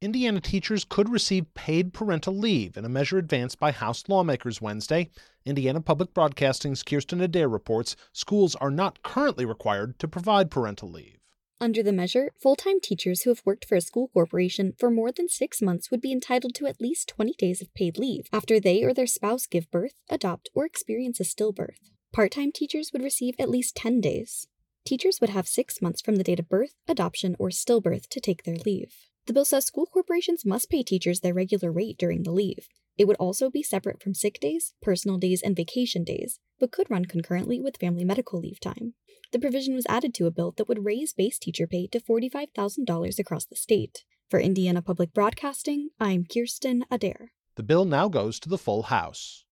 Indiana teachers could receive paid parental leave in a measure advanced by House lawmakers Wednesday. Indiana Public Broadcasting's Kirsten Adair reports schools are not currently required to provide parental leave. Under the measure, full-time teachers who have worked for a school corporation for more than 6 months would be entitled to at least 20 days of paid leave after they or their spouse give birth, adopt, or experience a stillbirth. Part-time teachers would receive at least 10 days. Teachers would have 6 months from the date of birth, adoption, or stillbirth to take their leave. The bill says school corporations must pay teachers their regular rate during the leave. It would also be separate from sick days, personal days, and vacation days, but could run concurrently with family medical leave time. The provision was added to a bill that would raise base teacher pay to $45,000 across the state. For Indiana Public Broadcasting, I'm Kirsten Adair. The bill now goes to the full House.